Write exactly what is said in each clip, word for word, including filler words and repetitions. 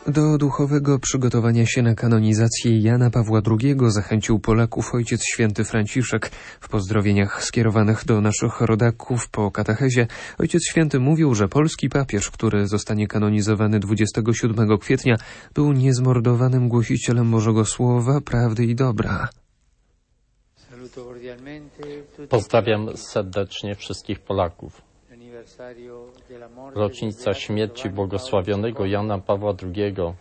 Do duchowego przygotowania się na kanonizację Jana Pawła drugiego zachęcił Polaków Ojciec Święty Franciszek. W pozdrowieniach skierowanych do naszych rodaków po katechezie Ojciec Święty mówił, że polski papież, który zostanie kanonizowany dwudziestego siódmego kwietnia, był niezmordowanym głosicielem Bożego Słowa, prawdy i dobra. Pozdrawiam serdecznie wszystkich Polaków. Rocznica śmierci błogosławionego Jana Pawła drugiego,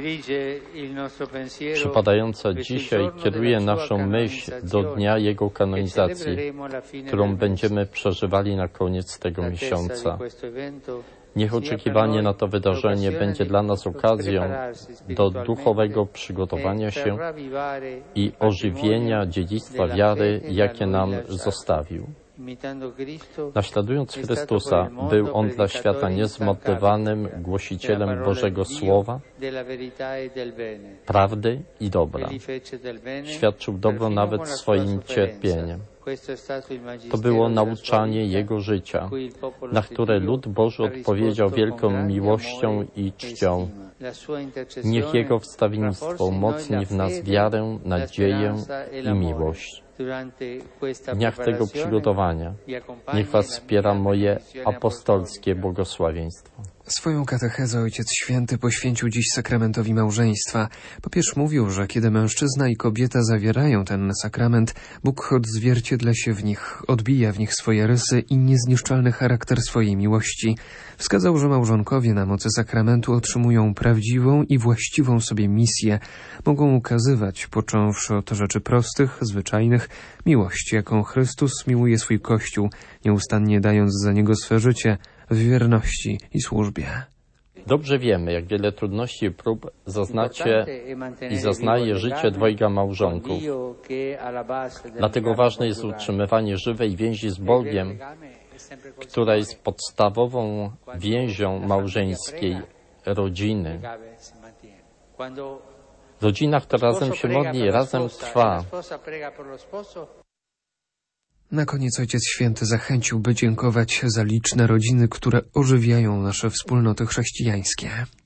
przypadająca dzisiaj, kieruje naszą myśl do dnia jego kanonizacji, którą będziemy przeżywali na koniec tego miesiąca. Niech oczekiwanie na to wydarzenie będzie dla nas okazją do duchowego przygotowania się i ożywienia dziedzictwa wiary, jakie nam zostawił. Naśladując Chrystusa, był On dla świata niezmotywowanym głosicielem Bożego Słowa, prawdy i dobra. Świadczył dobro nawet swoim cierpieniem. To było nauczanie Jego życia, na które lud Boży odpowiedział wielką miłością i czcią. Niech Jego wstawiennictwo umocni w nas wiarę, nadzieję i miłość. W dniach tego przygotowania niech Was wspiera moje apostolskie błogosławieństwo. Swoją katechezę Ojciec Święty poświęcił dziś sakramentowi małżeństwa. Papież mówił, że kiedy mężczyzna i kobieta zawierają ten sakrament, Bóg odzwierciedla się w nich, odbija w nich swoje rysy i niezniszczalny charakter swojej miłości. Wskazał, że małżonkowie na mocy sakramentu otrzymują prawdziwą i właściwą sobie misję. Mogą ukazywać, począwszy od rzeczy prostych, zwyczajnych, miłość, jaką Chrystus miłuje swój Kościół, nieustannie dając za niego swe życie, w wierności i służbie. Dobrze wiemy, jak wiele trudności i prób zaznacie i zaznaje życie dwojga małżonków. Dlatego ważne jest utrzymywanie żywej więzi z Bogiem, która jest podstawową więzią małżeńskiej rodziny. Rodzina, która razem się modli i razem trwa. Na koniec Ojciec Święty zachęcił, by dziękować za liczne rodziny, które ożywiają nasze wspólnoty chrześcijańskie.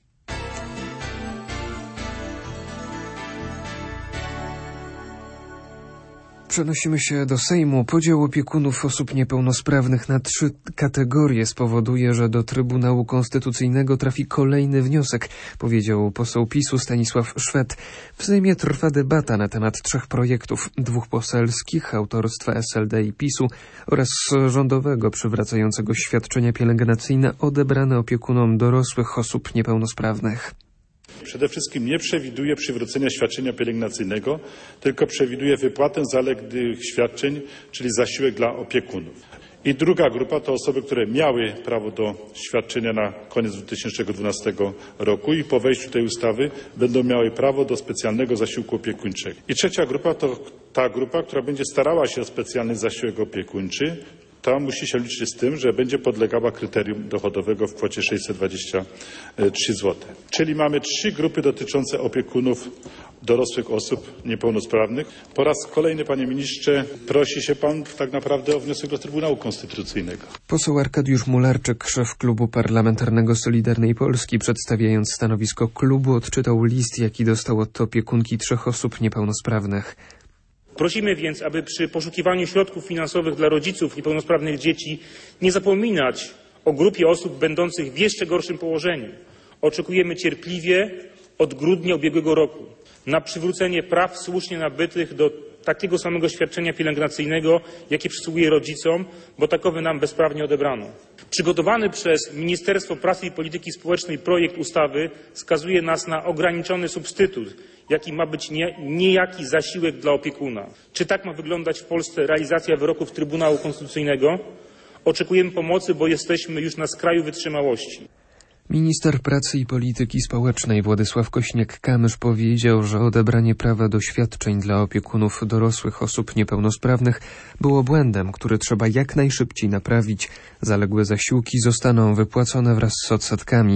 Przenosimy się do Sejmu. Podział opiekunów osób niepełnosprawnych na trzy kategorie spowoduje, że do Trybunału Konstytucyjnego trafi kolejny wniosek, powiedział poseł PiSu Stanisław Szwed. W Sejmie trwa debata na temat trzech projektów, dwóch poselskich autorstwa S L D i PiSu oraz rządowego przywracającego świadczenia pielęgnacyjne odebrane opiekunom dorosłych osób niepełnosprawnych. Przede wszystkim nie przewiduje przywrócenia świadczenia pielęgnacyjnego, tylko przewiduje wypłatę zaległych świadczeń, czyli zasiłek dla opiekunów. I druga grupa to osoby, które miały prawo do świadczenia na koniec dwa tysiące dwunastego roku i po wejściu tej ustawy będą miały prawo do specjalnego zasiłku opiekuńczego. I trzecia grupa to ta grupa, która będzie starała się o specjalny zasiłek opiekuńczy. Ta musi się liczyć z tym, że będzie podlegała kryterium dochodowego w kwocie sześćset dwadzieścia trzy złote. Czyli mamy trzy grupy dotyczące opiekunów dorosłych osób niepełnosprawnych. Po raz kolejny, panie ministrze, prosi się pan tak naprawdę o wniosek do Trybunału Konstytucyjnego. Poseł Arkadiusz Mularczyk, szef Klubu Parlamentarnego Solidarnej Polski, przedstawiając stanowisko klubu, odczytał list, jaki dostał od opiekunki trzech osób niepełnosprawnych. Prosimy więc, aby przy poszukiwaniu środków finansowych dla rodziców niepełnosprawnych dzieci nie zapominać o grupie osób będących w jeszcze gorszym położeniu. Oczekujemy cierpliwie od grudnia ubiegłego roku na przywrócenie praw słusznie nabytych do takiego samego świadczenia pielęgnacyjnego, jakie przysługuje rodzicom, bo takowe nam bezprawnie odebrano. Przygotowany przez Ministerstwo Pracy i Polityki Społecznej projekt ustawy skazuje nas na ograniczony substytut, jaki ma być nie, niejaki zasiłek dla opiekuna. Czy tak ma wyglądać w Polsce realizacja wyroków Trybunału Konstytucyjnego? Oczekujemy pomocy, bo jesteśmy już na skraju wytrzymałości. Minister Pracy i Polityki Społecznej Władysław Kośniak-Kamysz powiedział, że odebranie prawa do świadczeń dla opiekunów dorosłych osób niepełnosprawnych było błędem, który trzeba jak najszybciej naprawić. Zaległe zasiłki zostaną wypłacone wraz z odsetkami.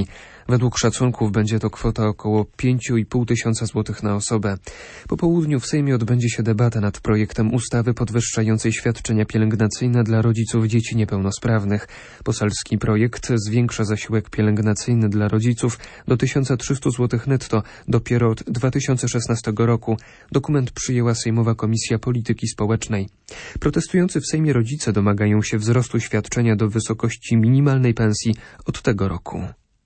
Według szacunków będzie to kwota około pięć i pół tysiąca złotych na osobę. Po południu w Sejmie odbędzie się debata nad projektem ustawy podwyższającej świadczenia pielęgnacyjne dla rodziców dzieci niepełnosprawnych. Poselski projekt zwiększa zasiłek pielęgnacyjny dla rodziców do tysiąc trzysta złotych netto dopiero od dwa tysiące szesnastego roku. Dokument przyjęła Sejmowa Komisja Polityki Społecznej. Protestujący w Sejmie rodzice domagają się wzrostu świadczenia do wysokości minimalnej pensji od tego roku.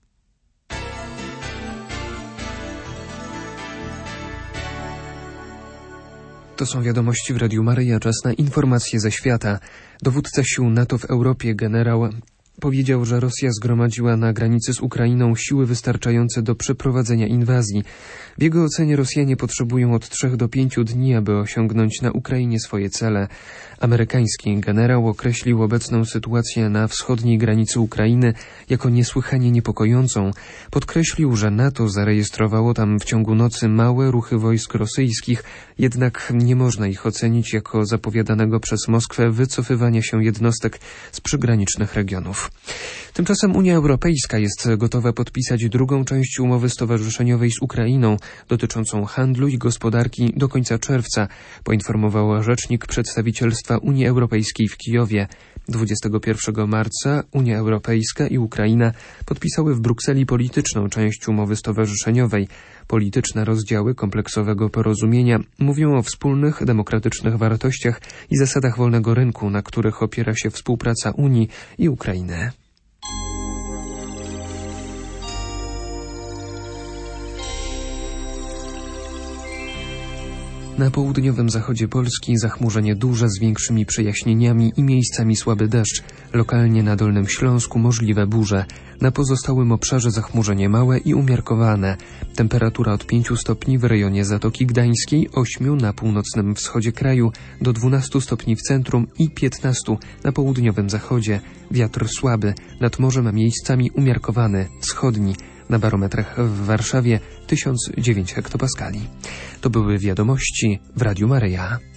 To są wiadomości w Radiu Maryja. Czas na informacje ze świata. Dowódca sił NATO w Europie, generał, powiedział, że Rosja zgromadziła na granicy z Ukrainą siły wystarczające do przeprowadzenia inwazji. W jego ocenie Rosjanie potrzebują od trzech do pięciu dni, aby osiągnąć na Ukrainie swoje cele. Amerykański generał określił obecną sytuację na wschodniej granicy Ukrainy jako niesłychanie niepokojącą. Podkreślił, że NATO zarejestrowało tam w ciągu nocy małe ruchy wojsk rosyjskich, jednak nie można ich ocenić jako zapowiadanego przez Moskwę wycofywania się jednostek z przygranicznych regionów. Tymczasem Unia Europejska jest gotowa podpisać drugą część umowy stowarzyszeniowej z Ukrainą dotyczącą handlu i gospodarki do końca czerwca, poinformowała rzecznik przedstawicielstwa Unii Europejskiej w Kijowie. dwudziestego pierwszego marca Unia Europejska i Ukraina podpisały w Brukseli polityczną część umowy stowarzyszeniowej. Polityczne rozdziały kompleksowego porozumienia mówią o wspólnych, demokratycznych wartościach i zasadach wolnego rynku, na których opiera się współpraca Unii i Ukrainy. Na południowym zachodzie Polski zachmurzenie duże z większymi przejaśnieniami i miejscami słaby deszcz. Lokalnie na Dolnym Śląsku możliwe burze. Na pozostałym obszarze zachmurzenie małe i umiarkowane. Temperatura od pięciu stopni w rejonie Zatoki Gdańskiej, ośmiu na północnym wschodzie kraju, do dwunastu stopni w centrum i piętnastu na południowym zachodzie. Wiatr słaby, nad morzem miejscami umiarkowany, wschodni. Na barometrach w Warszawie tysiąc dziewięć hektopaskali. To były wiadomości w Radiu Maryja.